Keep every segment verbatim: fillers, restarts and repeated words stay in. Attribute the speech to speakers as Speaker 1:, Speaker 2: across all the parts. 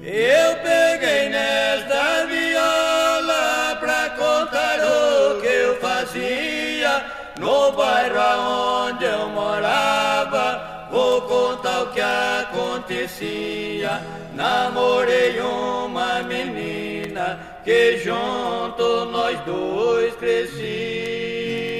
Speaker 1: Eu peguei nesta viola pra contar o que eu fazia no bairro onde eu morava. Vou contar o que acontecia. Namorei uma menina que junto nós dois crescia.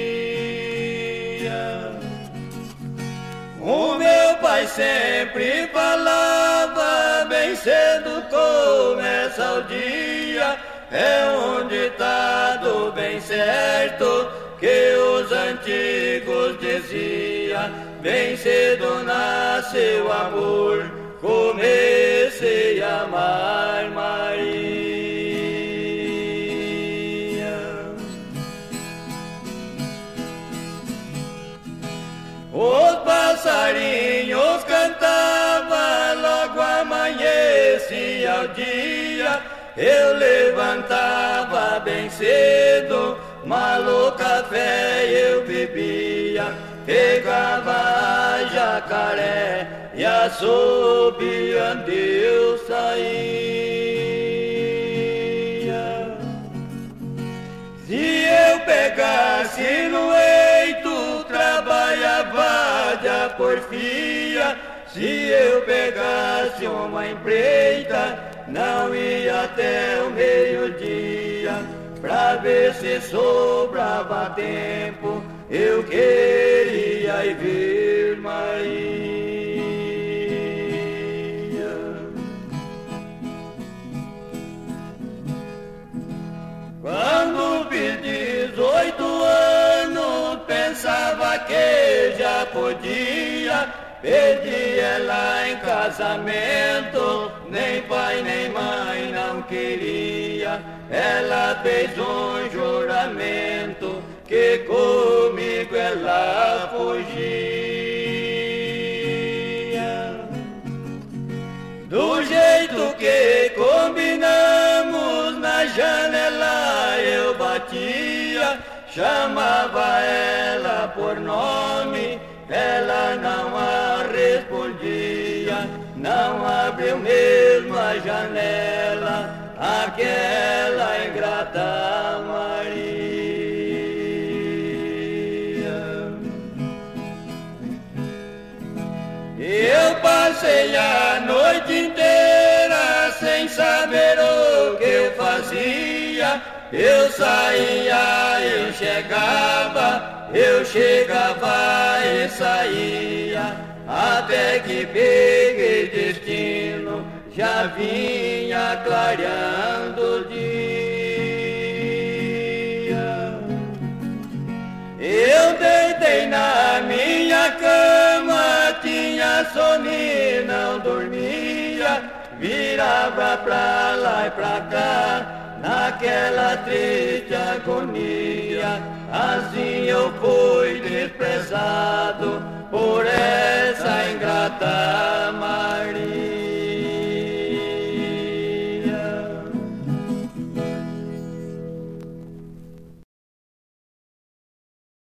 Speaker 1: O meu pai sempre falava: bem cedo começa o dia, é um ditado bem certo que os antigos diziam. Bem cedo nasceu o amor, comecei a amar Maria. Os passarinhos cantavam, logo amanhecia o dia. Eu levantava bem cedo, malo café eu bebia. Pegava a jacaré e assobiando eu saía. Se eu pegasse no eito, trabalhava de porfia. Se eu pegasse uma empreita, não ia até o meio-dia. Pra ver se sobrava tempo, eu queria ir ver Maria. Quando fiz dezoito anos, pensava que já podia pedir ela em casamento. Nem pai nem mãe não queria. Ela fez um juramento que comigo ela fugia. Do jeito que combinamos, na janela eu batia. Chamava ela por nome, ela não a respondia. Não abriu mesmo a janela, aquela ingrata Maria. Eu passei a noite inteira sem saber o que eu fazia. Eu saía, eu chegava, eu chegava e saía, até que peguei destino, já vinha clareando o dia. Eu deitei na minha cama, tinha sono e não dormia. Virava pra lá e pra cá, naquela triste agonia. Assim eu fui desprezado por essa ingrata